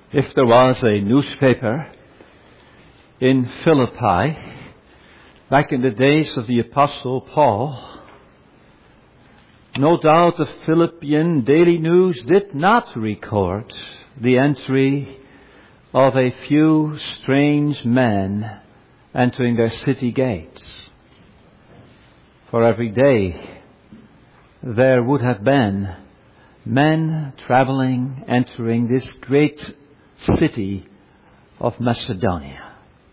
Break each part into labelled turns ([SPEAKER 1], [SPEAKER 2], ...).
[SPEAKER 1] If there was a newspaper in Philippi back in the days of the Apostle Paul, no doubt the Philippian Daily News did not record the entry of a few strange men entering their city gates. For every day there would have been men traveling, entering this great city of Macedonia.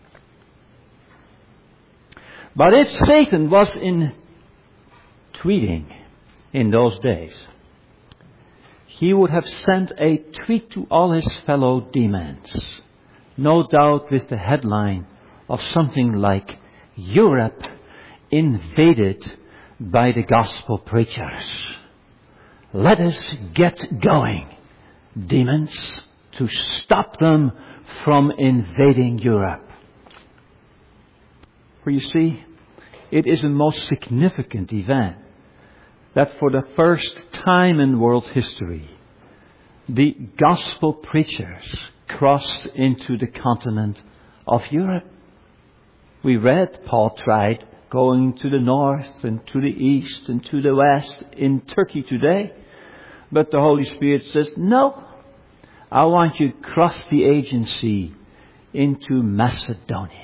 [SPEAKER 1] But if Satan was tweeting in those days, he would have sent a tweet to all his fellow demons, no doubt with the headline of something like, "Europe invaded by the gospel preachers. Let us get going, demons, to stop them from invading Europe." For you see, it is a most significant event that for the first time in world history, the gospel preachers crossed into the continent of Europe. We read Paul tried going to the north and to the east and to the west in Turkey today. But the Holy Spirit says, no, I want you to cross the agency into Macedonia.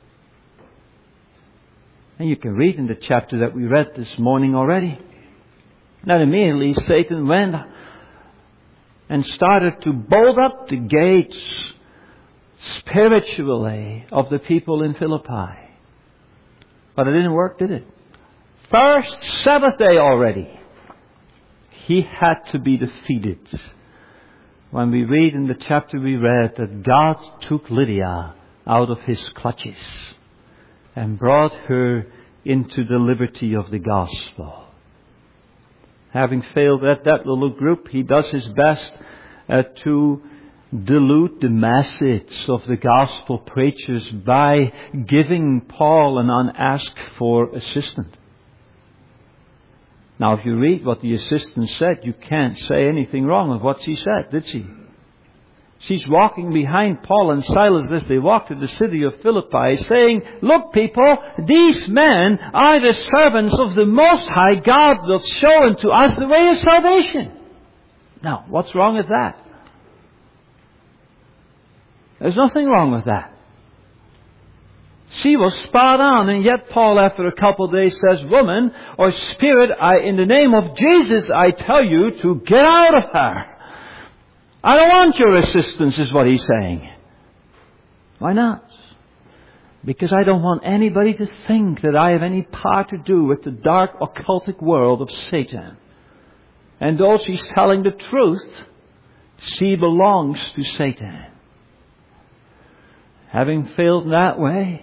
[SPEAKER 1] And you can read in the chapter that we read this morning already. Now immediately Satan went and started to bolt up the gates spiritually of the people in Philippi. But it didn't work, did it? First Sabbath day already, he had to be defeated. When we read in the chapter we read that God took Lydia out of his clutches and brought her into the liberty of the gospel. Having failed at that little group, he does his best to dilute the message of the gospel preachers by giving Paul an unasked for assistant. Now if you read what the assistant said, you can't say anything wrong with what she said, did she? She's walking behind Paul and Silas as they walk to the city of Philippi, saying, "Look, people, these men are the servants of the Most High God that show unto us the way of salvation." Now, what's wrong with that? There's nothing wrong with that. She was spot on, and yet Paul, after a couple of days, says, "Woman, or spirit, in the name of Jesus, I tell you to get out of her. I don't want your assistance," is what he's saying. Why not? Because I don't want anybody to think that I have any part to do with the dark occultic world of Satan. And though she's telling the truth, she belongs to Satan. Having failed in that way,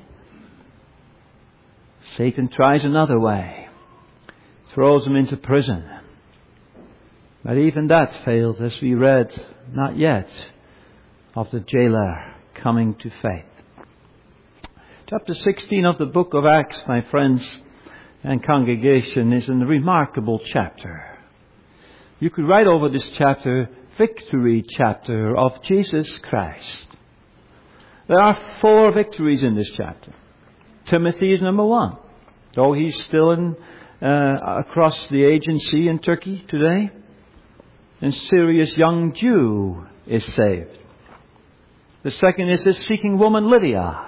[SPEAKER 1] Satan tries another way. Throws him into prison. But even that failed, as we read, not yet, of the jailer coming to faith. Chapter 16 of the book of Acts, my friends and congregation, is a remarkable chapter. You could write over this chapter, victory chapter of Jesus Christ. There are 4 victories in this chapter. Timothy is number 1. Though he's still across the agency in Turkey today. And Syria's young Jew is saved. The second is this seeking woman Lydia.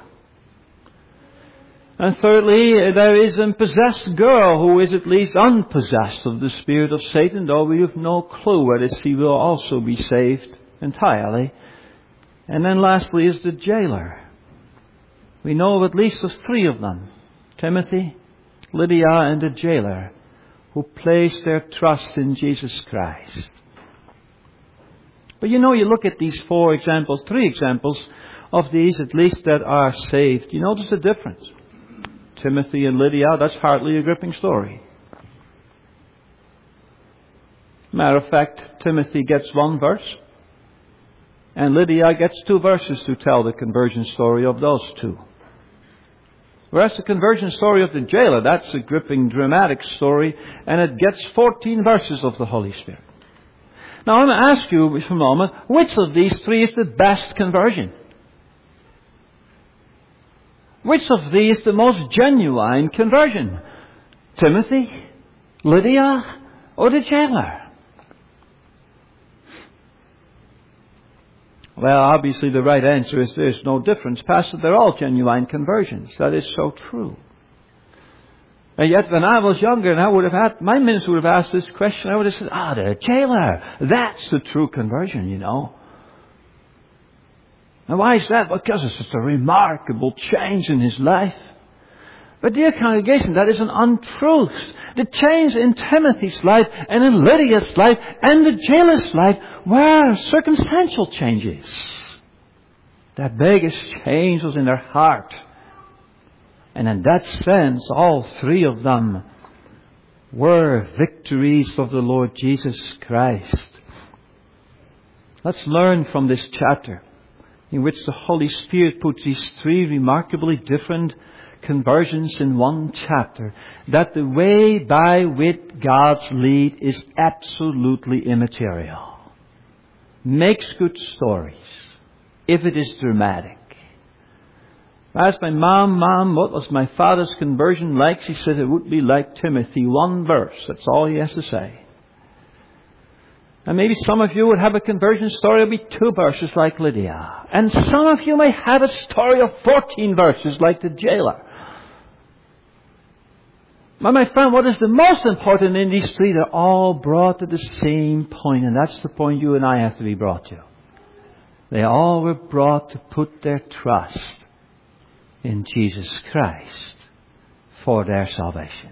[SPEAKER 1] And thirdly, there is a possessed girl who is at least unpossessed of the spirit of Satan, though we have no clue whether she will also be saved entirely. And then lastly is the jailer. We know of at least 3 of them. Timothy, Lydia, and the jailer, who place their trust in Jesus Christ. But you look at these 4 examples, 3 examples of these at least that are saved. You notice the difference. Timothy and Lydia, that's hardly a gripping story. Matter of fact, Timothy gets 1 verse. And Lydia gets 2 verses to tell the conversion story of those 2. Whereas the conversion story of the jailer, that's a gripping, dramatic story, and it gets 14 verses of the Holy Spirit. Now I'm going to ask you for a moment, which of these three is the best conversion? Which of these is the most genuine conversion? Timothy, Lydia, or the jailer? Well, obviously the right answer is there's no difference. Pastor, they're all genuine conversions. That is so true. And yet when I was younger and my minister would have asked this question, I would have said, the jailer, that's the true conversion, you know. And why is that? Because it's just a remarkable change in his life. But dear congregation, that is an untruth. The change in Timothy's life and in Lydia's life and the jailer's life were circumstantial changes. The biggest change was in their heart. And in that sense, all three of them were victories of the Lord Jesus Christ. Let's learn from this chapter in which the Holy Spirit puts these three remarkably different conversions in one chapter, that the way by which God's lead is absolutely immaterial. Makes good stories if it is dramatic. I asked my mom, what was my father's conversion like? She said it would be like Timothy, one verse. That's all he has to say. And maybe some of you would have a conversion story of 2 verses like Lydia. And some of you may have a story of 14 verses like the jailer. But my friend, what is the most important in these three? They're all brought to the same point, and that's the point you and I have to be brought to. They all were brought to put their trust in Jesus Christ for their salvation.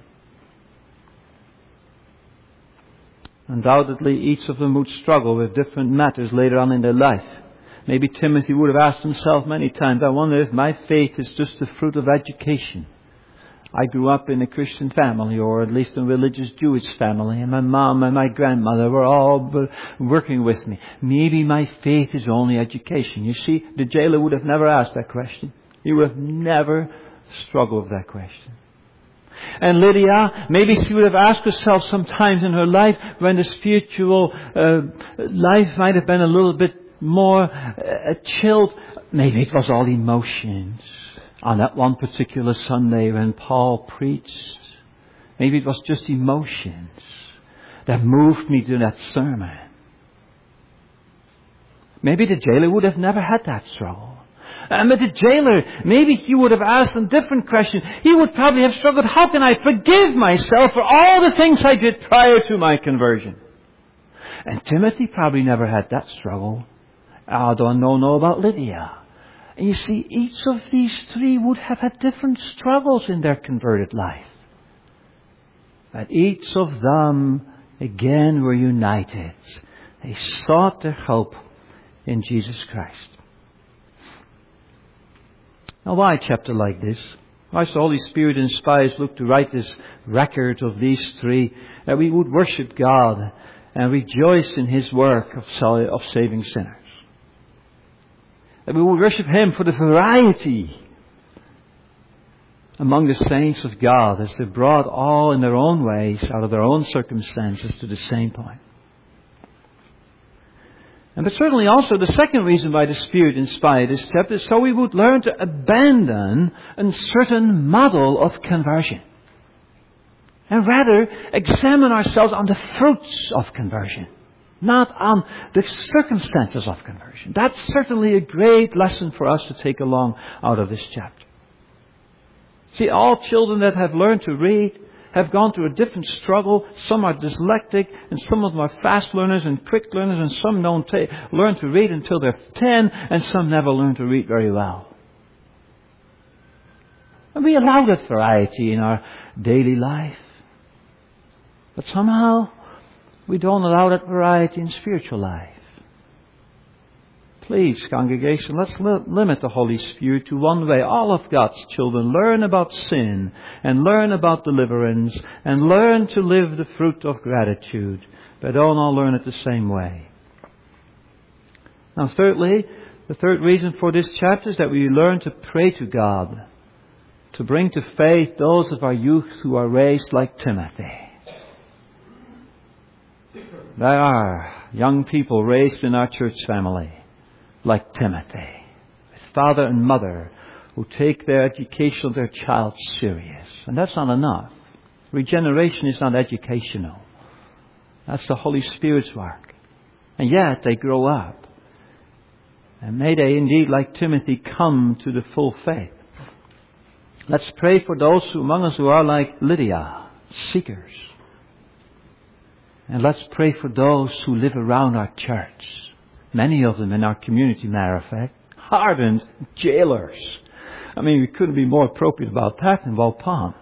[SPEAKER 1] Undoubtedly, each of them would struggle with different matters later on in their life. Maybe Timothy would have asked himself many times, I wonder if my faith is just the fruit of education. I grew up in a Christian family, or at least a religious Jewish family, and my mom and my grandmother were all working with me. Maybe my faith is only education. You see, the jailer would have never asked that question. He would have never struggled with that question. And Lydia, maybe she would have asked herself sometimes in her life when the spiritual life might have been a little bit more chilled. Maybe it was all emotions. On that one particular Sunday when Paul preached, maybe it was just emotions that moved me to that sermon. Maybe the jailer would have never had that struggle. But the jailer, maybe he would have asked a different question. He would probably have struggled, how can I forgive myself for all the things I did prior to my conversion? And Timothy probably never had that struggle. I don't know about Lydia. And you see, each of these three would have had different struggles in their converted life. But each of them, again, were united. They sought their hope in Jesus Christ. Now, why a chapter like this? Why is the Holy Spirit inspired Luke to write this record of these three? That we would worship God and rejoice in His work of saving sinners. That we will worship Him for the variety among the saints of God as they brought all in their own ways, out of their own circumstances, to the same point. And but certainly also the second reason why the Spirit inspired this chapter is so we would learn to abandon a certain model of conversion. And rather examine ourselves on the fruits of conversion. Not on the circumstances of conversion. That's certainly a great lesson for us to take along out of this chapter. See, all children that have learned to read have gone through a different struggle. Some are dyslexic, and some of them are fast learners and quick learners, and some don't learn to read until they're 10, and some never learn to read very well. And we allow that variety in our daily life. But somehow, we don't allow that variety in spiritual life. Please, congregation, let's limit the Holy Spirit to one way. All of God's children learn about sin and learn about deliverance and learn to live the fruit of gratitude. But don't all learn it the same way. Now, thirdly, the third reason for this chapter is that we learn to pray to God, to bring to faith those of our youth who are raised like Timothy. There are young people raised in our church family, like Timothy, with father and mother who take their education of their child serious. And that's not enough. Regeneration is not educational. That's the Holy Spirit's work. And yet they grow up. And may they indeed, like Timothy, come to the full faith. Let's pray for those among us who are like Lydia, seekers. And let's pray for those who live around our church. Many of them in our community, matter of fact, hardened jailers. I mean, we couldn't be more appropriate about that in Walpam.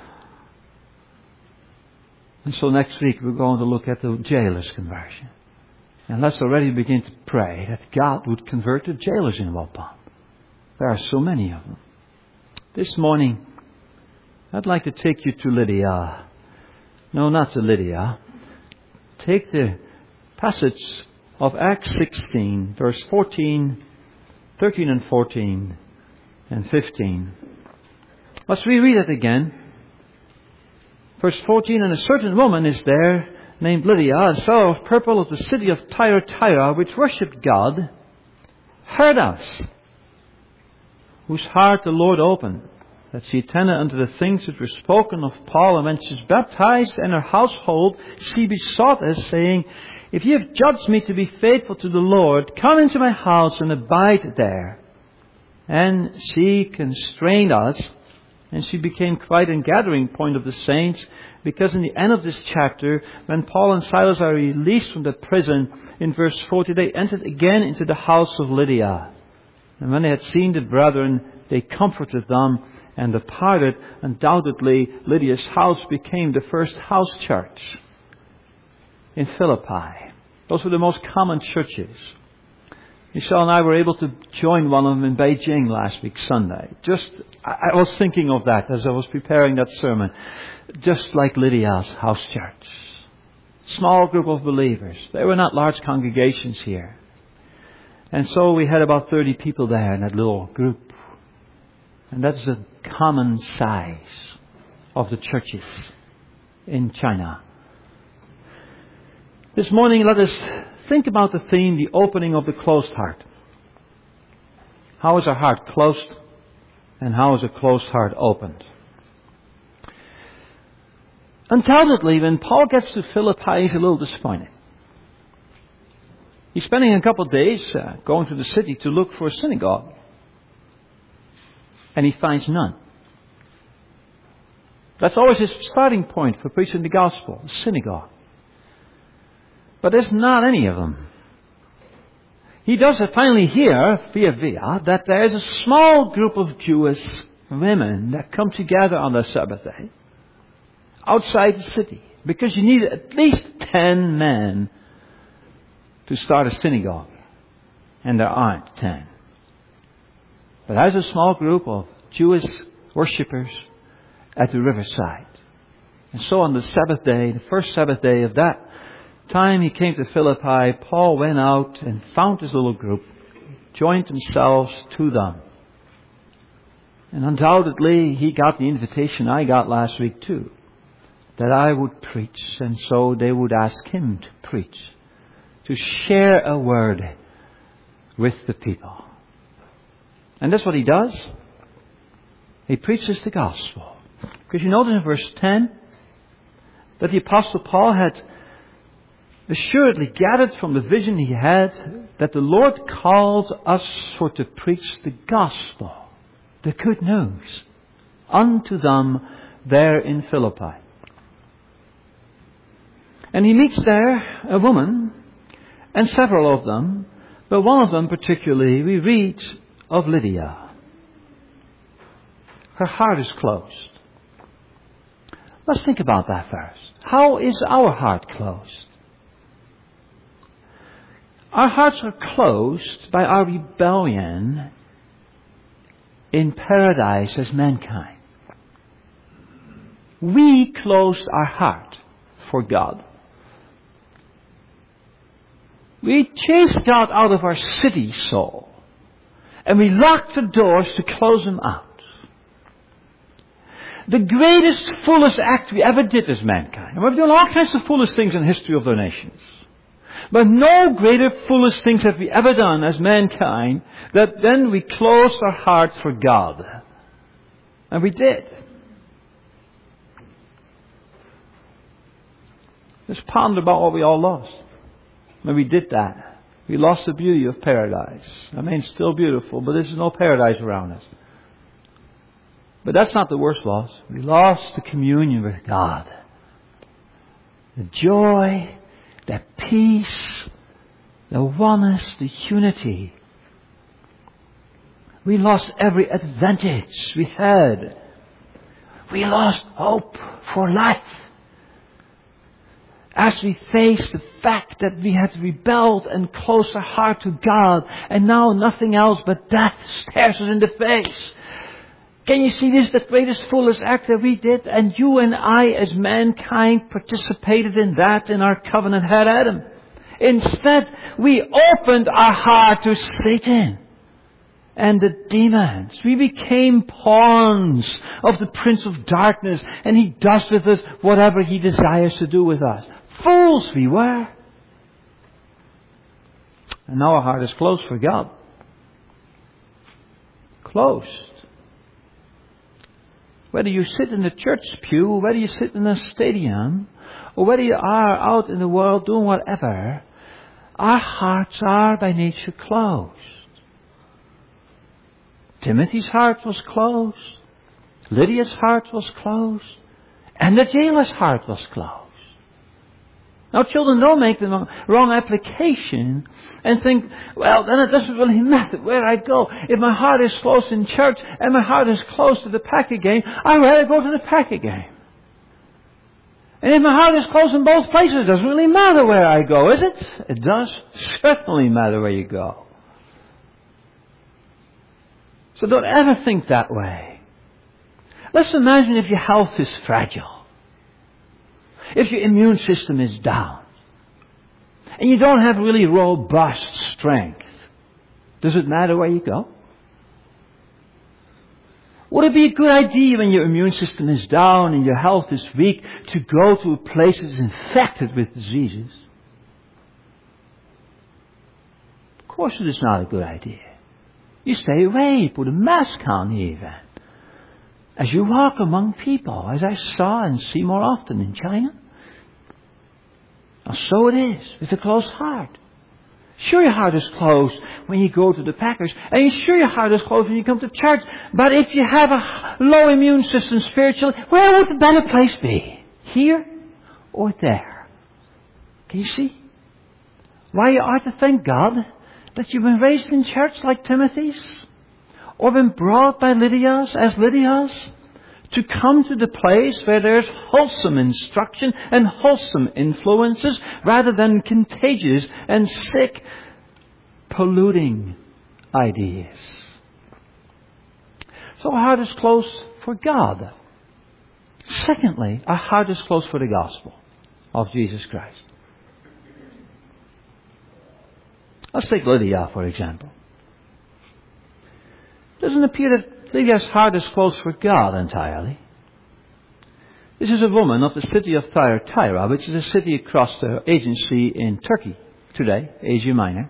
[SPEAKER 1] And so next week we're going to look at the jailer's conversion. And let's already begin to pray that God would convert the jailers in Walpam. There are so many of them. This morning, I'd like to take you to Lydia. No, not to Lydia. Take the passage of Acts 16, verse 14, 13 and 14, and 15. Let's reread it again. Verse 14, and a certain woman is there, named Lydia, a seller of purple of the city of Thyatira, which worshipped God, heard us, whose heart the Lord opened, that she attended unto the things which were spoken of Paul, and when she was baptized in her household, she besought us, saying, if ye have judged me to be faithful to the Lord, come into my house and abide there. And she constrained us, and she became quite a gathering point of the saints, because in the end of this chapter, when Paul and Silas are released from the prison, in verse 40, they entered again into the house of Lydia. And when they had seen the brethren, they comforted them and departed. Undoubtedly, Lydia's house became the first house church in Philippi. Those were the most common churches. Michelle and I were able to join one of them in Beijing last week, Sunday. I was thinking of that as I was preparing that sermon. Just like Lydia's house church. Small group of believers. They were not large congregations here. And so we had about 30 people there in that little group. And that's the common size of the churches in China. This morning, let us think about the theme, the opening of the closed heart. How is our heart closed, and how is a closed heart opened? Undoubtedly, when Paul gets to Philippi, he's a little disappointed. He's spending a couple of days going to the city to look for a synagogue. And he finds none. That's always his starting point for preaching the gospel, a synagogue. But there's not any of them. He does finally hear, via, that there is a small group of Jewish women that come together on the Sabbath day outside the city. Because you need at least 10 men to start a synagogue. And there aren't 10. But there's a small group of Jewish worshippers at the riverside. And so on the Sabbath day, the first Sabbath day of that time he came to Philippi, Paul went out and found this little group, joined themselves to them. And undoubtedly he got the invitation I got last week too, that I would preach, and so they would ask him to preach, to share a word with the people. And that's what he does. He preaches the gospel. Because you notice in verse 10 that the Apostle Paul had assuredly gathered from the vision he had that the Lord called us for to preach the gospel, the good news, unto them there in Philippi. And he meets there a woman, and several of them, but one of them particularly, we read of Lydia. Her heart is closed. Let's think about that first. How is our heart closed? Our hearts are closed by our rebellion in paradise as mankind. We closed our heart for God. We chased God out of our city soul. And we locked the doors to close Him out. The greatest, fullest act we ever did as mankind. And we've done all kinds of foolish things in the history of the nations. But no greater foolish things have we ever done as mankind that then we closed our hearts for God. And we did. Just ponder about what we all lost. When we did that, we lost the beauty of paradise. I mean, it's still beautiful, but there's no paradise around us. But that's not the worst loss. We lost the communion with God. The joy, the peace, the oneness, the unity. We lost every advantage we had. We lost hope for life. As we faced the fact that we had rebelled and closed our heart to God, and now nothing else but death stares us in the face. Can you see this is the greatest foolish act that we did? And you and I as mankind participated in that in our covenant head Adam. Instead, we opened our heart to Satan and the demons. We became pawns of the Prince of Darkness, and he does with us whatever he desires to do with us. Fools we were. And now our heart is closed for God. Closed. Whether you sit in the church pew, whether you sit in a stadium, or whether you are out in the world doing whatever, our hearts are by nature closed. Timothy's heart was closed. Lydia's heart was closed. And the jailer's heart was closed. Now children, don't make the wrong application and think, well, then it doesn't really matter where I go. If my heart is closed in church and my heart is closed to the Packer game, I'd rather go to the Packer game. And if my heart is closed in both places, it doesn't really matter where I go, is it? It does certainly matter where you go. So don't ever think that way. Let's imagine if your health is fragile. If your immune system is down. And you don't have really robust strength. Does it matter where you go? Would it be a good idea when your immune system is down and your health is weak to go to a place that is infected with diseases? Of course it is not a good idea. You stay away, put a mask on even. As you walk among people, as I saw and see more often in China. Now so it is with a closed heart. Sure, your heart is closed when you go to the Packers, and sure your heart is closed when you come to church. But if you have a low immune system spiritually, where would the better place be? Here or there? Can you see? Why you ought to thank God that you've been raised in church like Timothy's, or been brought by Lydia's, as Lydia's, to come to the place where there's wholesome instruction and wholesome influences rather than contagious and sick, polluting ideas. So our heart is closed for God. Secondly, our heart is closed for the gospel of Jesus Christ. Let's take Lydia, for example. It doesn't appear that Lydia's heart is closed for God entirely. This is a woman of the city of Thyatira, which is a city across the Aegean Sea in Turkey today, Asia Minor.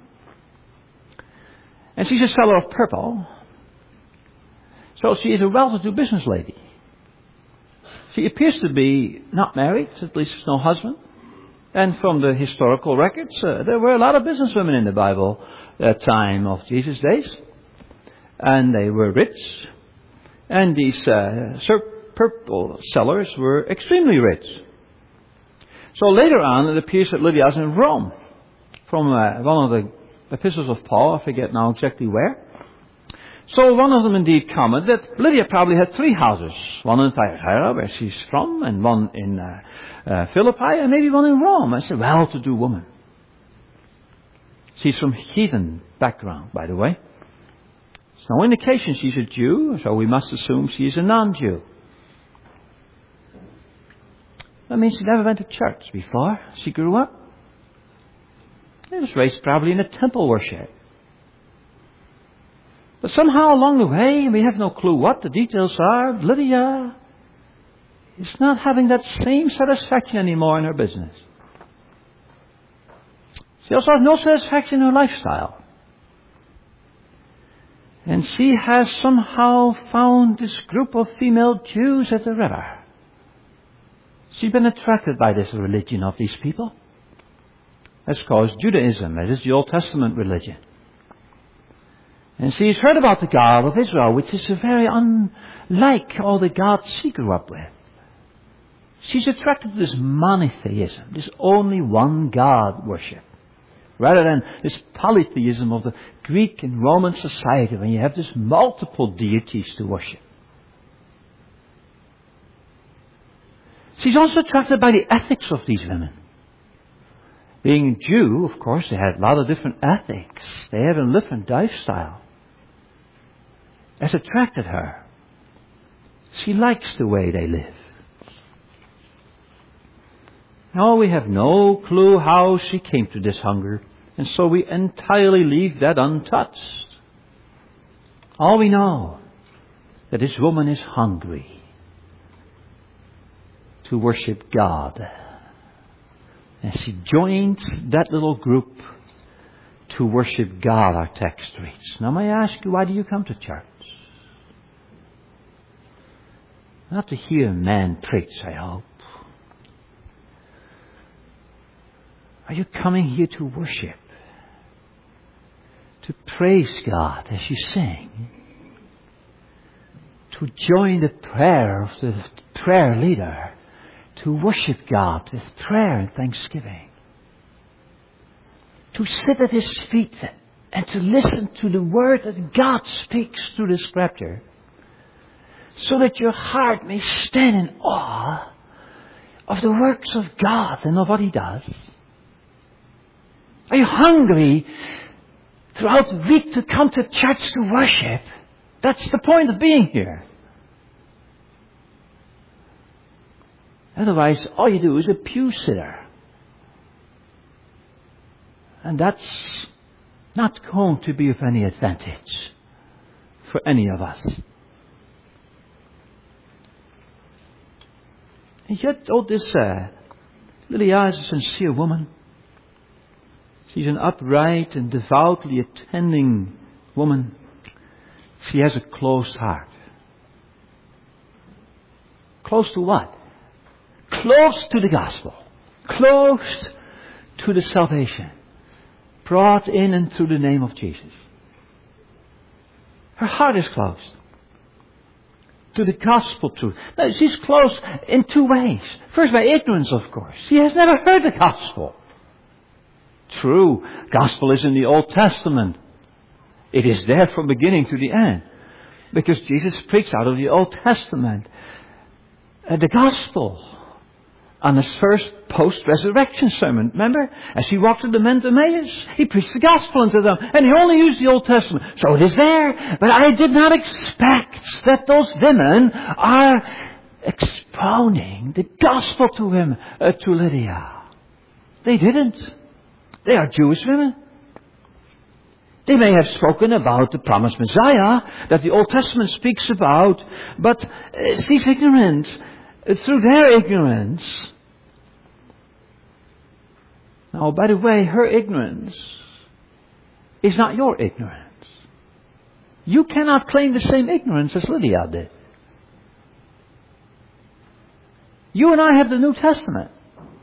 [SPEAKER 1] And she's a seller of purple. So she is a well-to-do business lady. She appears to be not married, at least no husband. And from the historical records, there were a lot of businesswomen in the Bible at the time of Jesus' days. And they were rich. And these purple sellers were extremely rich. So later on, it appears that Lydia is in Rome. From one of the epistles of Paul, I forget now exactly where. So one of them indeed commented that Lydia probably had 3 houses. One in Thyatira, where she's from, and one in Philippi, and maybe one in Rome. It's a well-to-do woman. She's from heathen background, by the way. There's no indication she's a Jew, so we must assume she's a non-Jew. That means she never went to church before she grew up. She was raised probably in a temple worship. But somehow along the way, we have no clue what the details are, Lydia is not having that same satisfaction anymore in her business. She also has no satisfaction in her lifestyle. And she has somehow found this group of female Jews at the river. She's been attracted by this religion of these people. That's called Judaism. It is the Old Testament religion. And she's heard about the God of Israel, which is very unlike all the gods she grew up with. She's attracted to this monotheism, this only one God worship, rather than this polytheism of the Greek and Roman society, when you have this multiple deities to worship. She's also attracted by the ethics of these women. Being a Jew, of course, they had a lot of different ethics. They have a different lifestyle. That's attracted her. She likes the way they live. Now, we have no clue how she came to this hunger, and so we entirely leave that untouched. All we know, that this woman is hungry to worship God. And she joins that little group to worship God, our text reads. Now, may I ask you, why do you come to church? Not to hear a man preach, I hope. Are you coming here to worship? To praise God as you sing? To join the prayer of the prayer leader? To worship God with prayer and thanksgiving? To sit at His feet and to listen to the word that God speaks through the Scripture, so that your heart may stand in awe of the works of God and of what He does? Are you hungry throughout the week to come to church to worship? That's the point of being here. Otherwise, all you do is a pew sitter. And that's not going to be of any advantage for any of us. And yet, this Lydia is a sincere woman. She's an upright and devoutly attending woman. She has a closed heart. Close to what? Close to the gospel. Close to the salvation brought in and through the name of Jesus. Her heart is closed to the gospel truth. Now, she's closed in two ways. First, by ignorance, of course. She has never heard the gospel. True, gospel is in the Old Testament. It is there from beginning to the end, because Jesus preached out of the Old Testament the gospel on His first post-resurrection sermon. Remember? As He walked with the men to Emmaus, He preached the gospel unto them. And He only used the Old Testament. So it is there. But I did not expect that those women are expounding the gospel to Lydia. They didn't. They are Jewish women. They may have spoken about the promised Messiah that the Old Testament speaks about, but she's ignorant. Through their ignorance. Now, by the way, her ignorance is not your ignorance. You cannot claim the same ignorance as Lydia did. You and I have the New Testament.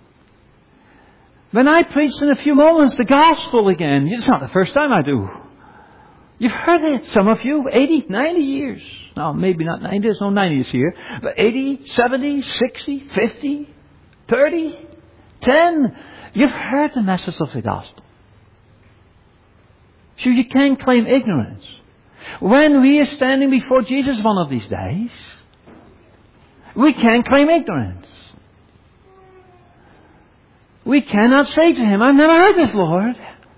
[SPEAKER 1] When I preach in a few moments the gospel again, it's not the first time I do. You've heard it, some of you, 80, 90 years. No, maybe not 90, there's no 90s here. But 80, 70, 60, 50, 30, 10. You've heard the message of the gospel. So you can't claim ignorance. When we are standing before Jesus one of these days, we can't claim ignorance. We cannot say to Him, I've never heard this, Lord.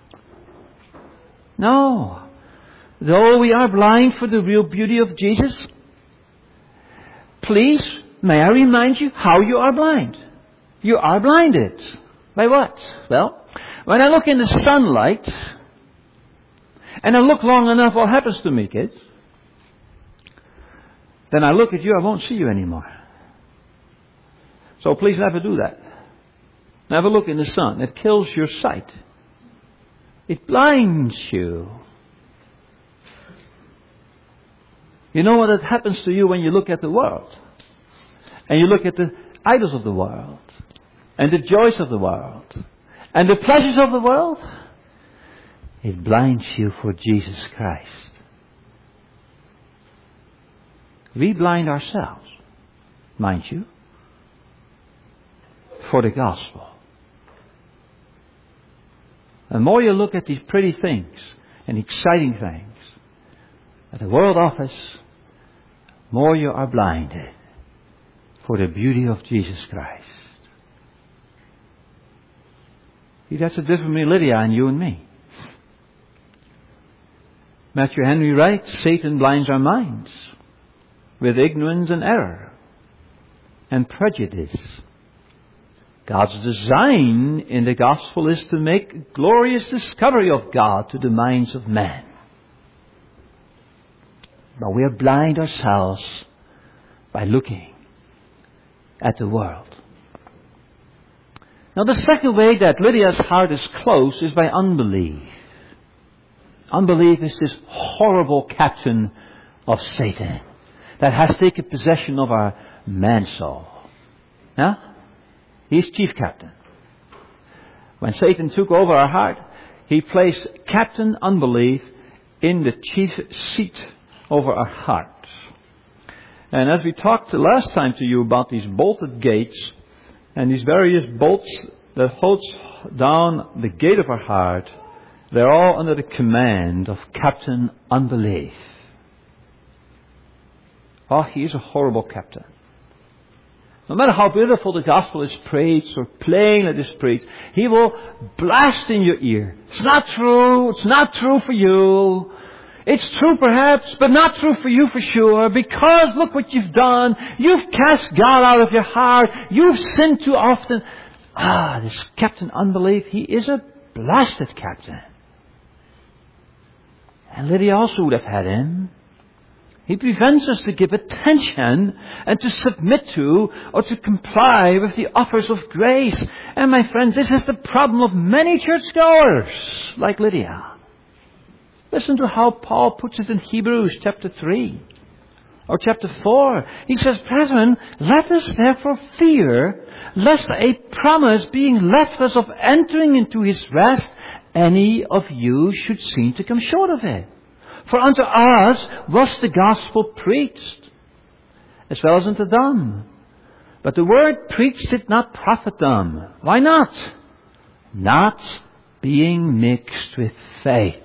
[SPEAKER 1] No. Though we are blind for the real beauty of Jesus, please, may I remind you how you are blind. You are blinded. By what? Well, when I look in the sunlight, and I look long enough, what happens to me, kids? Then I look at you, I won't see you anymore. So please never do that. Never look in the sun. It kills your sight. It blinds you. You know what happens to you when you look at the world? And you look at the idols of the world. And the joys of the world. And the pleasures of the world. It blinds you for Jesus Christ. We blind ourselves, mind you, for the gospel. The more you look at these pretty things and exciting things that the world offers, more you are blinded for the beauty of Jesus Christ. See, that's the difference between Lydia and you and me. Matthew Henry writes, Satan blinds our minds with ignorance and error and prejudice. God's design in the gospel is to make glorious discovery of God to the minds of men. But we are blind ourselves by looking at the world. Now the second way that Lydia's heart is closed is by unbelief. Unbelief is this horrible captain of Satan that has taken possession of our man soul. Yeah? He's chief captain. When Satan took over our heart, he placed captain unbelief in the chief seat over our heart. And as we talked last time to you about these bolted gates and these various bolts that holds down the gate of our heart, they're all under the command of captain unbelief. Oh, he is a horrible captain. No matter how beautiful the gospel is preached or plain it is preached, he will blast in your ear. It's not true. It's not true for you. It's true perhaps, but not true for you for sure. Because look what you've done. You've cast God out of your heart. You've sinned too often. This captain unbelief, he is a blasted captain. And Lydia also would have had him. He prevents us to give attention and to submit to or to comply with the offers of grace. And my friends, this is the problem of many churchgoers like Lydia. Listen to how Paul puts it in Hebrews chapter 3 or chapter 4. He says, Brethren, let us therefore fear, lest a promise being left us of entering into his rest, any of you should seem to come short of it. For unto us was the gospel preached, as well as unto them. But the word preached did not profit them. Why not? Not being mixed with faith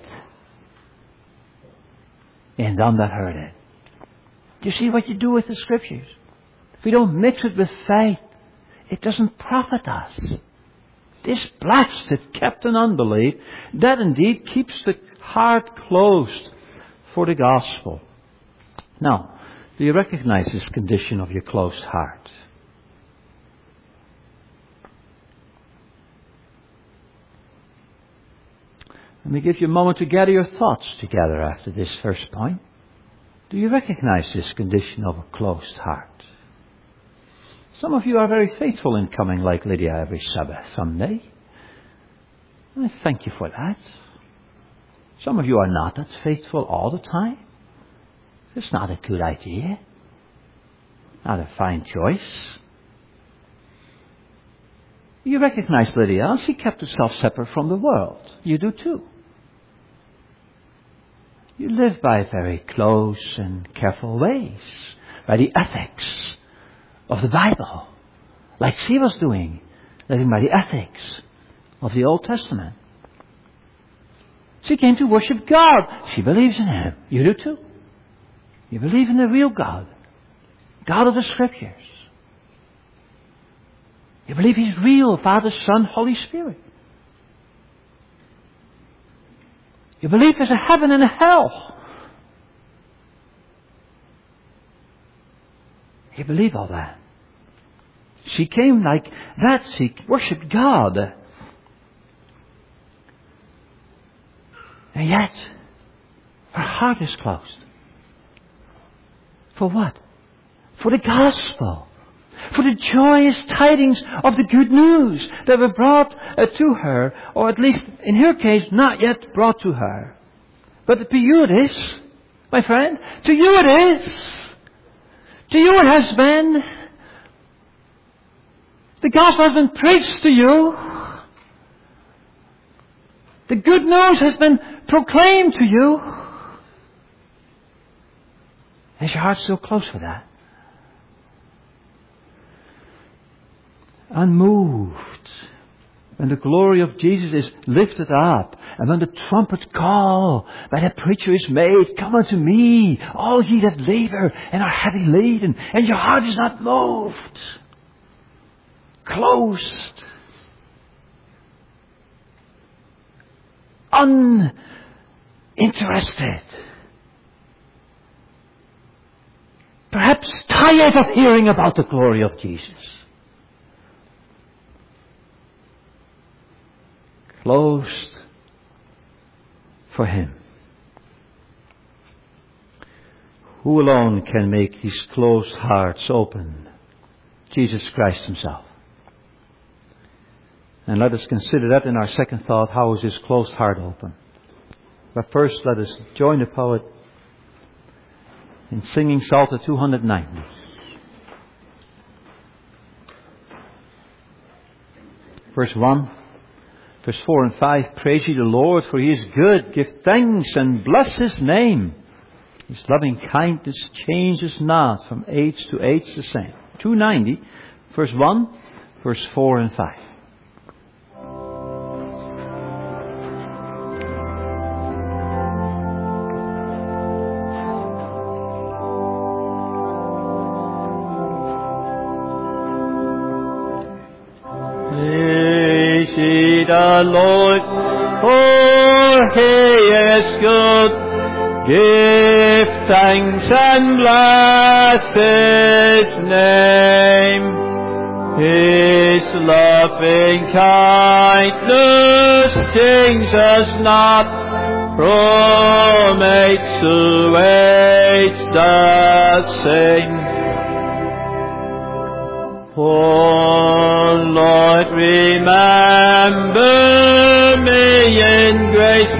[SPEAKER 1] in them that heard it. Do you see what you do with the Scriptures? If we don't mix it with faith, it doesn't profit us. This blasted captain unbelief, that indeed keeps the heart closed for the gospel. Now, do you recognize this condition of your closed heart? Let me give you a moment to gather your thoughts together after this first point. Do you recognize this condition of a closed heart? Some of you are very faithful in coming like Lydia every Sabbath Sunday. I thank you for that. Some of you are not that faithful all the time. It's not a good idea. Not a fine choice. You recognize Lydia. She kept herself separate from the world. You do too. You live by very close and careful ways. By the ethics of the Bible. Like she was doing. Living by the ethics of the Old Testament. She came to worship God. She believes in Him. You do too. You believe in the real God. God of the Scriptures. You believe He's real, Father, Son, Holy Spirit. You believe there's a heaven and a hell. You believe all that. She came like that. She worshipped God. And yet, her heart is closed. For what? For the gospel. For the joyous tidings of the good news that were brought to her, or at least in her case, not yet brought to her. But to you it is, my friend. To you it is. To you it has been. The gospel has been preached to you. The good news has been proclaimed to you. Is your heart still close for that? Unmoved. When the glory of Jesus is lifted up, and when the trumpet call by the preacher is made, come unto me, all ye that labor and are heavy laden, and your heart is not moved, closed, uninterested, perhaps tired of hearing about the glory of Jesus. Closed for Him. Who alone can make these closed hearts open? Jesus Christ Himself. And let us consider that in our second thought. How is this closed heart open? But first, let us join the poet in singing Psalter 290. Verse 1, verse 4 and 5. Praise ye the Lord, for He is good. Give thanks and bless His name. His loving kindness changes not, from age to age the same. 290, verse 1, verse 4 and 5.
[SPEAKER 2] The Lord, for He is good. Give thanks and bless His name. His loving kindness changes not, from age to age the same. Oh Lord, remember me in grace.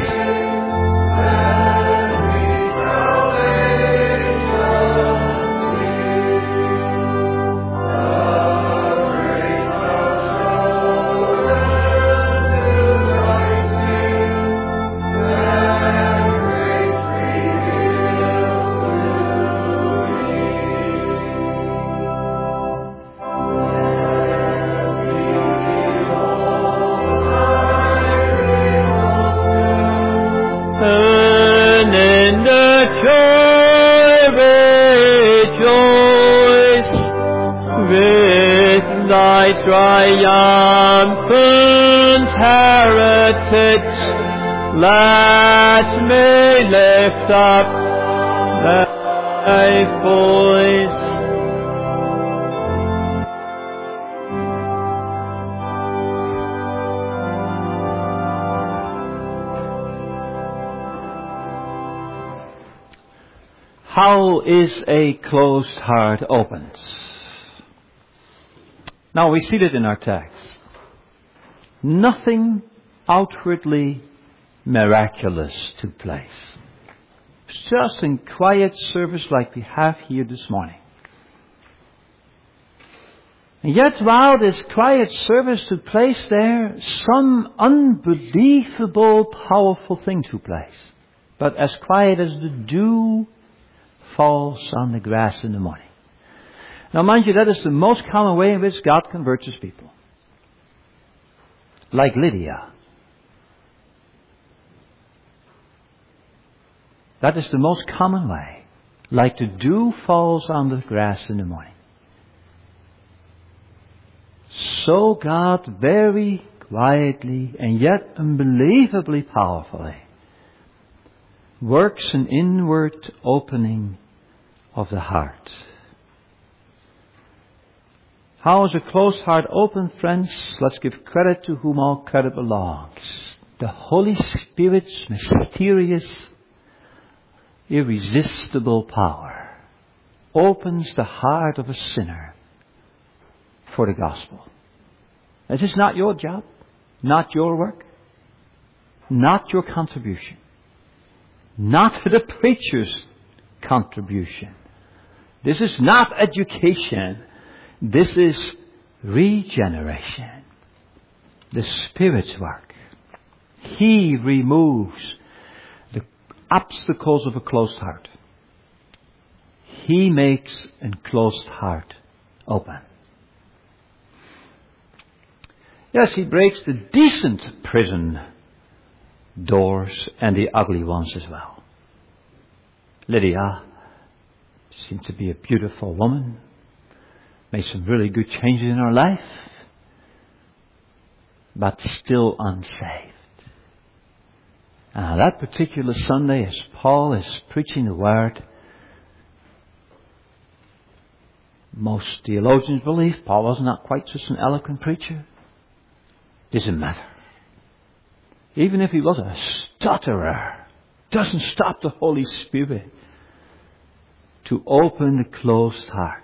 [SPEAKER 2] Triumphant heritage, let me lift up thy voice.
[SPEAKER 1] How is a closed heart opened? Now we see it in our text. Nothing outwardly miraculous took place. It's just in quiet service like we have here this morning. And yet while this quiet service took place there, some unbelievable powerful thing took place. But as quiet as the dew falls on the grass in the morning. Now mind you, that is the most common way in which God converts His people. Like Lydia. That is the most common way. Like the dew falls on the grass in the morning. So God very quietly and yet unbelievably powerfully works an inward opening of the heart. How is a closed heart open, friends? Let's give credit to whom all credit belongs. The Holy Spirit's mysterious, irresistible power opens the heart of a sinner for the gospel. It is not your job, not your work, not your contribution, not the preacher's contribution. This is not education. This is regeneration. The Spirit's work. He removes the obstacles of a closed heart. He makes a closed heart open. Yes, He breaks the decent prison doors and the ugly ones as well. Lydia seemed to be a beautiful woman, made some really good changes in her life, but still unsaved. That particular Sunday, as Paul is preaching the Word, most theologians believe Paul was not quite such an eloquent preacher. Doesn't matter. Even if he was a stutterer, doesn't stop the Holy Spirit to open the closed heart.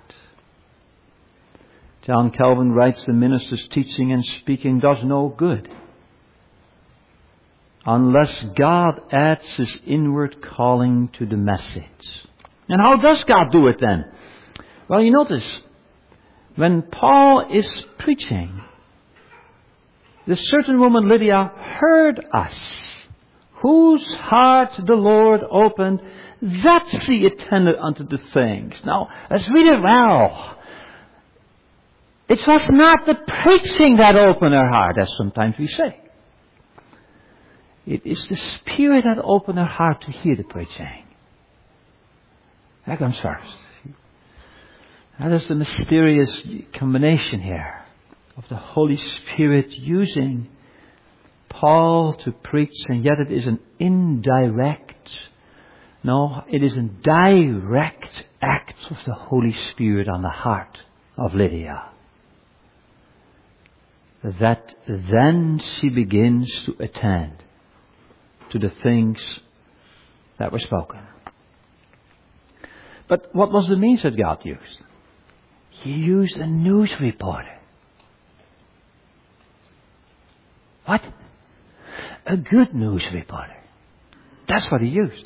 [SPEAKER 1] John Calvin writes, the minister's teaching and speaking does no good unless God adds His inward calling to the message. And how does God do it then? Well, you notice, when Paul is preaching, this certain woman Lydia heard us, whose heart the Lord opened, that she attended unto the things. Now, let's read it well. It was not the preaching that opened her heart, as sometimes we say. It is the Spirit that opened her heart to hear the preaching. That comes first. That is the mysterious combination here of the Holy Spirit using Paul to preach, and yet it is an indirect, no, it is a direct act of the Holy Spirit on the heart of Lydia. That then she begins to attend to the things that were spoken. But what was the means that God used? He used a news reporter. What? A good news reporter. That's what He used.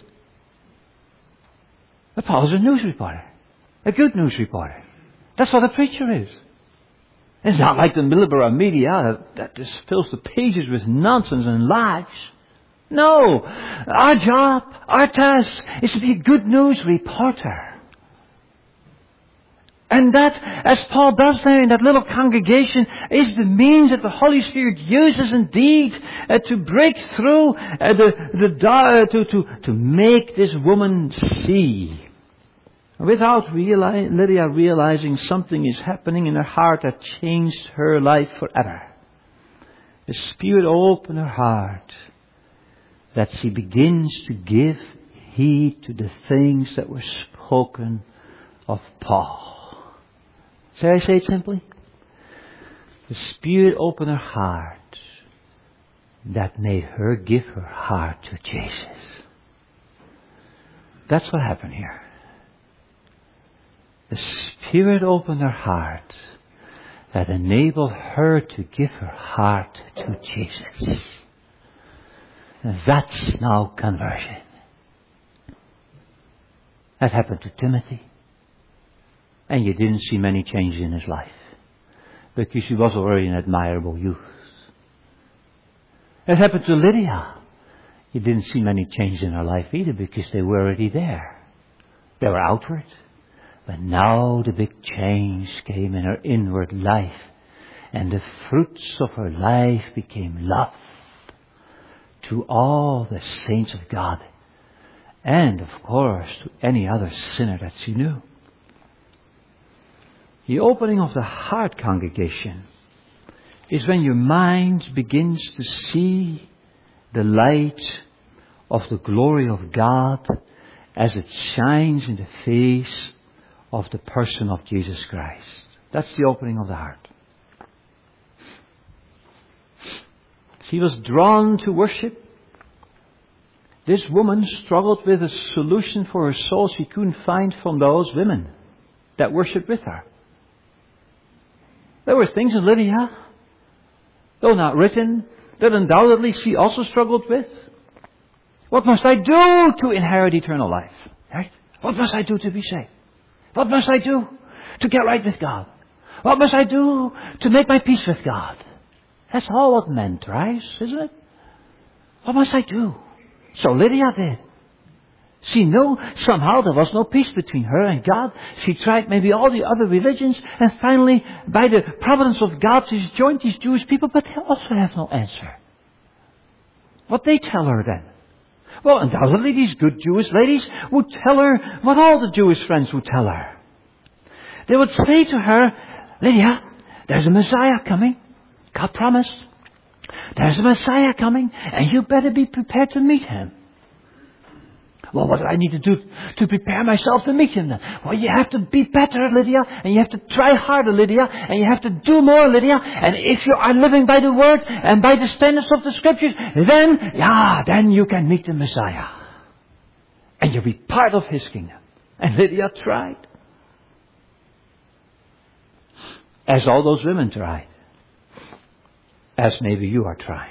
[SPEAKER 1] But Paul's a news reporter. A good news reporter. That's what a preacher is. It's not like the Millborough media that just fills the pages with nonsense and lies. No. Our job, our task is to be a good news reporter. And that, as Paul does there in that little congregation, is the means that the Holy Spirit uses indeed to break through, to make this woman see. Without Lydia realizing something is happening in her heart that changed her life forever. The Spirit opened her heart that she begins to give heed to the things that were spoken of Paul. Shall I say it simply? The Spirit opened her heart that made her give her heart to Jesus. That's what happened here. The Spirit opened her heart that enabled her to give her heart to Jesus. And that's now conversion. That happened to Timothy. And you didn't see many changes in his life, because he was already an admirable youth. It happened to Lydia. You didn't see many changes in her life either, because they were already there. They were outward. But now the big change came in her inward life, and the fruits of her life became love to all the saints of God, and of course to any other sinner that she knew. The opening of the heart, congregation, is when your mind begins to see the light of the glory of God as it shines in the face of the person of Jesus Christ. That's the opening of the heart. She was drawn to worship. This woman struggled with a solution for her soul she couldn't find from those women that worshiped with her. There were things in Lydia, though not written, that undoubtedly she also struggled with. What must I do to inherit eternal life? Right? What must I do to be saved? What must I do to get right with God? What must I do to make my peace with God? That's all what men tries, isn't it? What must I do? So Lydia did. She knew somehow there was no peace between her and God. She tried maybe all the other religions, and finally, by the providence of God, she's joined these Jewish people, but they also have no answer. What they tell her then? Well, undoubtedly these good Jewish ladies would tell her what all the Jewish friends would tell her. They would say to her, Lydia, there's a Messiah coming. God promised. There's a Messiah coming, and you better be prepared to meet him. Well, what do I need to do to prepare myself to meet him then? Well, you have to be better, Lydia, and you have to try harder, Lydia, and you have to do more, Lydia, and if you are living by the Word and by the standards of the Scriptures, then you can meet the Messiah. And you'll be part of his kingdom. And Lydia tried. As all those women tried. As maybe you are trying.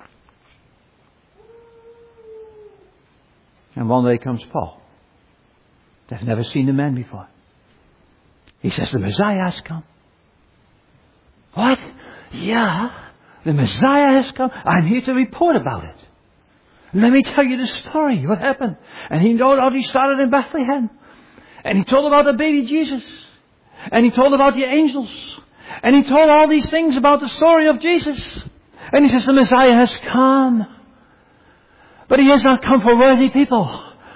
[SPEAKER 1] And one day comes Paul. They've never seen the man before. He says, the Messiah has come. What? Yeah, the Messiah has come. I'm here to report about it. Let me tell you the story. What happened? And he already started in Bethlehem. And he told about the baby Jesus. And he told about the angels. And he told all these things about the story of Jesus. And he says, the Messiah has come. But he has not come for worthy people.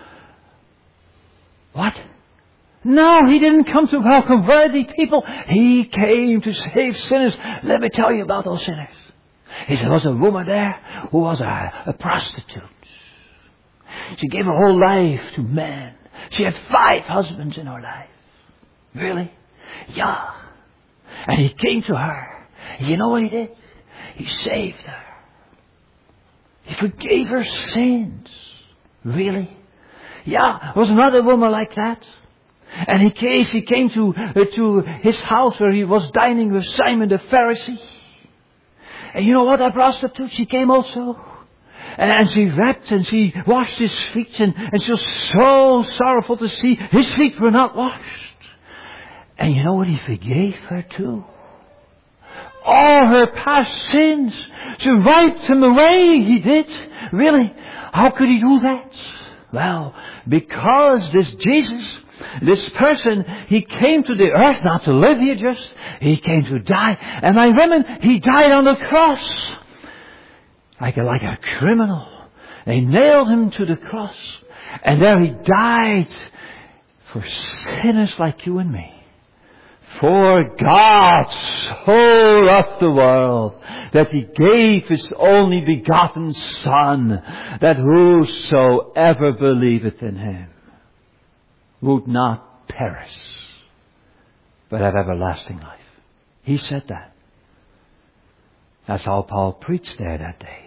[SPEAKER 1] What? No, he didn't come to welcome worthy people. He came to save sinners. Let me tell you about those sinners. He said, there was a woman there who was a prostitute. She gave her whole life to men. She had 5 husbands in her life. Really? Yeah. And he came to her. You know what he did? He saved her. He forgave her sins. Really? Yeah, there was another woman like that. And he came to his house where he was dining with Simon the Pharisee. And you know what, that prostitute, she came also. And she wept and she washed his feet. And she was so sorrowful to see his feet were not washed. And you know what, he forgave her too. All her past sins. She wiped him away, he did. Really? How could he do that? Well, because this Jesus, this person, he came to the earth not to live here just. He came to die. And my women, he died on the cross. Like a criminal. They nailed him to the cross. And there he died for sinners like you and me. For God so loved the world that he gave his only begotten Son, that whosoever believeth in him would not perish, but have everlasting life. He said that. That's how Paul preached there that day.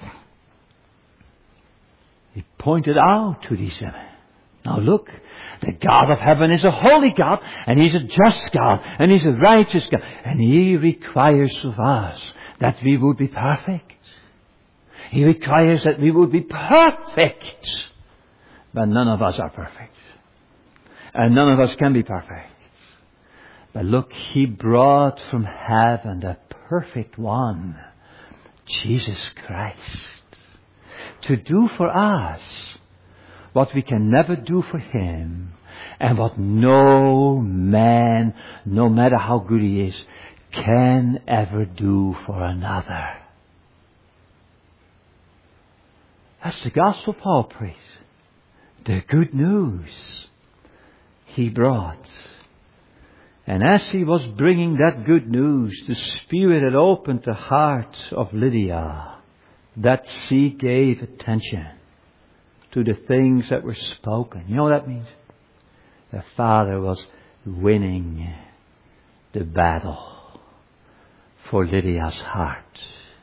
[SPEAKER 1] He pointed out to these women. Now look, the God of heaven is a holy God, and he's a just God, and he's a righteous God, and he requires of us that we would be perfect. He requires that we would be perfect. But none of us are perfect. And none of us can be perfect. But look, he brought from heaven the perfect one, Jesus Christ, to do for us what we can never do for him, and what no man, no matter how good he is, can ever do for another. That's the gospel Paul preached. The good news he brought. And as he was bringing that good news, the Spirit had opened the heart of Lydia, that she gave attention to the things that were spoken. You know what that means? The Father was winning the battle for Lydia's heart.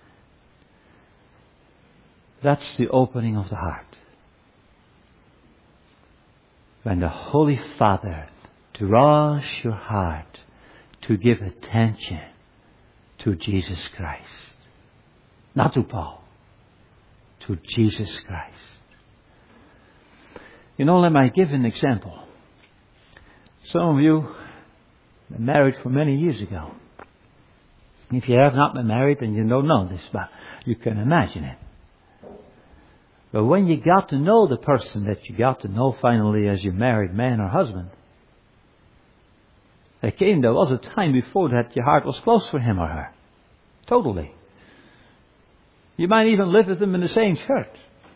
[SPEAKER 1] That's the opening of the heart. When the Holy Father draws your heart to give attention to Jesus Christ. Not to Paul. To Jesus Christ. You know, let me give an example. Some of you were married for many years ago. If you have not been married, then you don't know this, but you can imagine it. But when you got to know the person that you got to know finally as your married man or husband, there was a time before that your heart was close for him or her. Totally. You might even live with them in the same church.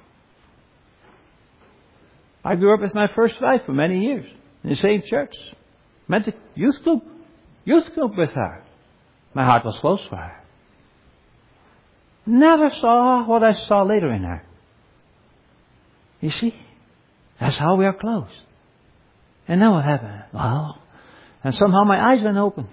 [SPEAKER 1] I grew up with my first wife for many years in the same church. Went to youth group with her. My heart was close for her. Never saw what I saw later in her. You see, that's how we are close. And now what happened? Well, and somehow my eyes went open.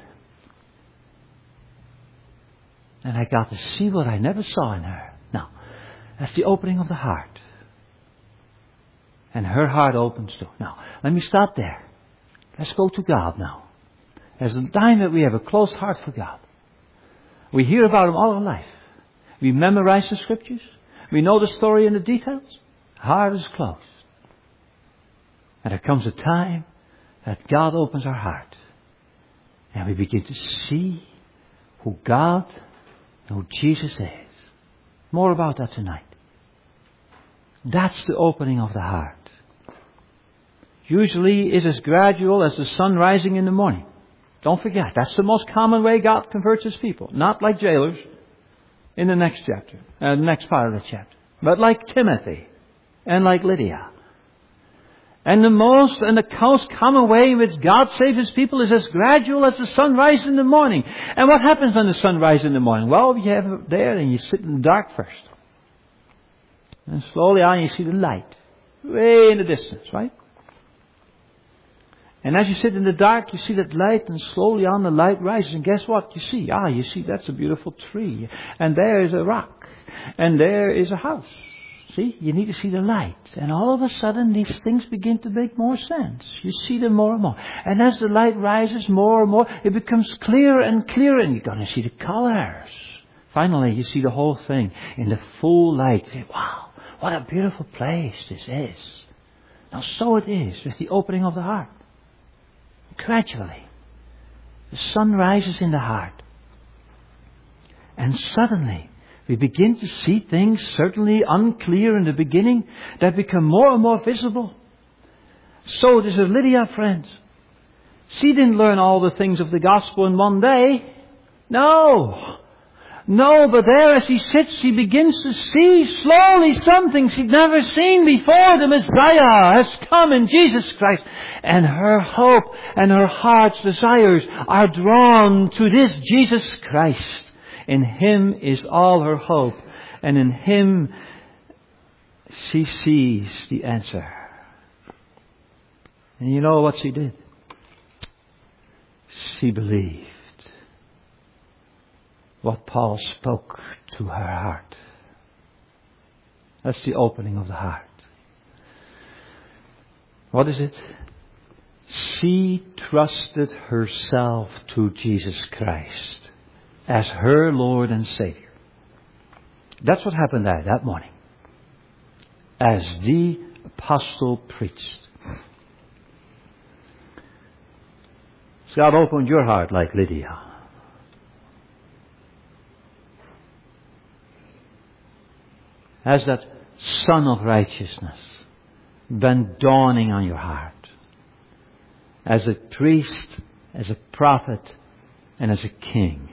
[SPEAKER 1] And I got to see what I never saw in her. Now, that's the opening of the heart. And her heart opens too. Now, let me stop there. Let's go to God now. There's a time that we have a close heart for God. We hear about Him all our life. We memorize the Scriptures. We know the story in the details. Heart is closed. And there comes a time that God opens our heart. And we begin to see who God and who Jesus is. More about that tonight. That's the opening of the heart. Usually it is gradual as the sun rising in the morning. Don't forget, that's the most common way God converts His people. Not like jailers in the next chapter, the next part of the chapter. But like Timothy and like Lydia. And the most common way in which God saves His people is as gradual as the sun rises in the morning. And what happens when the sun rises in the morning? Well, you have it there and you sit in the dark first. And slowly on you see the light. Way in the distance, right? And as you sit in the dark, you see that light, and slowly on the light rises. And guess what you see? You see that's a beautiful tree. And there is a rock. And there is a house. See, you need to see the light. And all of a sudden, these things begin to make more sense. You see them more and more. And as the light rises more and more, it becomes clearer and clearer. And you're going to see the colors. Finally, you see the whole thing in the full light. You say, wow, what a beautiful place this is. Now, so it is with the opening of the heart. Gradually, the sun rises in the heart. And suddenly, we begin to see things certainly unclear in the beginning that become more and more visible. So it is with Lydia, friends. She didn't learn all the things of the gospel in one day. No, but there as she sits, she begins to see slowly something she'd never seen before. The Messiah has come in Jesus Christ. And her hope and her heart's desires are drawn to this Jesus Christ. In Him is all her hope. And in Him she sees the answer. And you know what she did? She believed what Paul spoke to her heart. That's the opening of the heart. What is it? She trusted herself to Jesus Christ as her Lord and Savior. That's what happened there that morning. As the apostle preached. God opened your heart like Lydia. Has that sun of righteousness been dawning on your heart? As a priest, as a prophet, and as a king.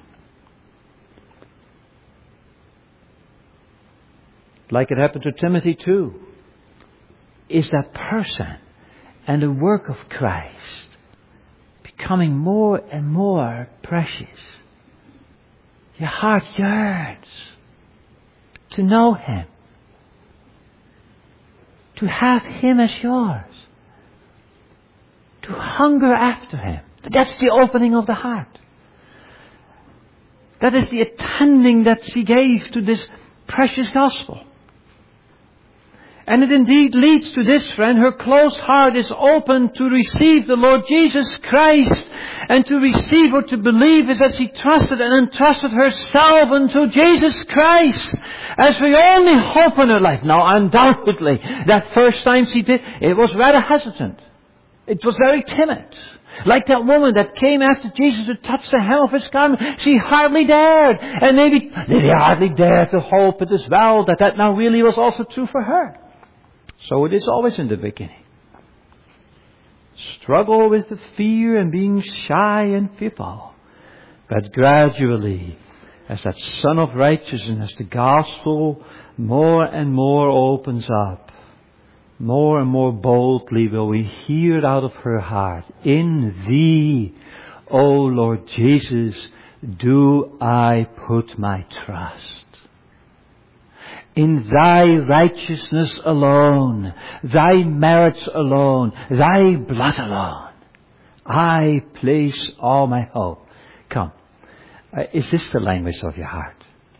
[SPEAKER 1] Like it happened to Timothy too. Is that person and the work of Christ becoming more and more precious? Your heart yearns to know Him. To have Him as yours. To hunger after Him. That's the opening of the heart. That is the attending that she gave to this precious gospel. And it indeed leads to this, friend. Her closed heart is open to receive the Lord Jesus Christ. And to receive or to believe is that she trusted and entrusted herself unto Jesus Christ as the only hope in her life. Now, undoubtedly, that first time she did, it was rather hesitant. It was very timid. Like that woman that came after Jesus to touch the hem of his garment. She hardly dared. And maybe they hardly dared to hope it as well that now really was also true for her. So it is always in the beginning. Struggle with the fear and being shy and fearful. But gradually, as that Son of Righteousness, the gospel more and more opens up, more and more boldly will we hear it out of her heart. In Thee, O Lord Jesus, do I put my trust. In Thy righteousness alone, Thy merits alone, Thy blood alone, I place all my hope. Come, is this the language of your heart?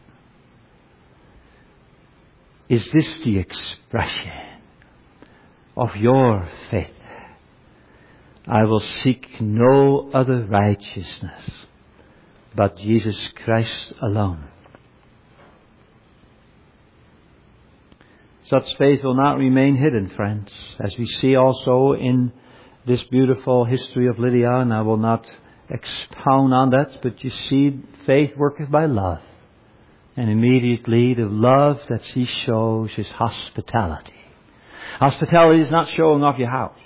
[SPEAKER 1] Is this the expression of your faith? I will seek no other righteousness but Jesus Christ alone. Such faith will not remain hidden, friends, as we see also in this beautiful history of Lydia, and I will not expound on that, but you see faith worketh by love. And immediately the love that she shows is hospitality. Hospitality is not showing off your house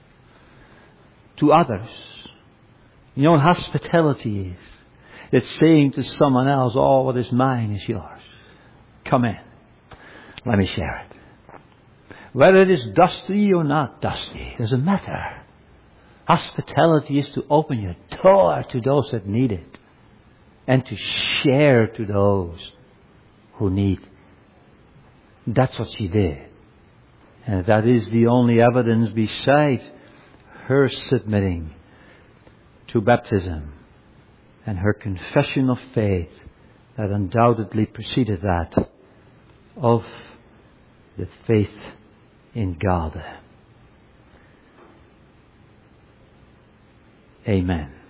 [SPEAKER 1] to others. You know what hospitality is? It's saying to someone else, all what is mine is yours. Come in. Let me share it. Whether it is dusty or not dusty, doesn't matter. Hospitality is to open your door to those that need it. And to share to those who need. That's what she did. And that is the only evidence besides her submitting to baptism and her confession of faith that undoubtedly preceded that of the faith in God. Amen.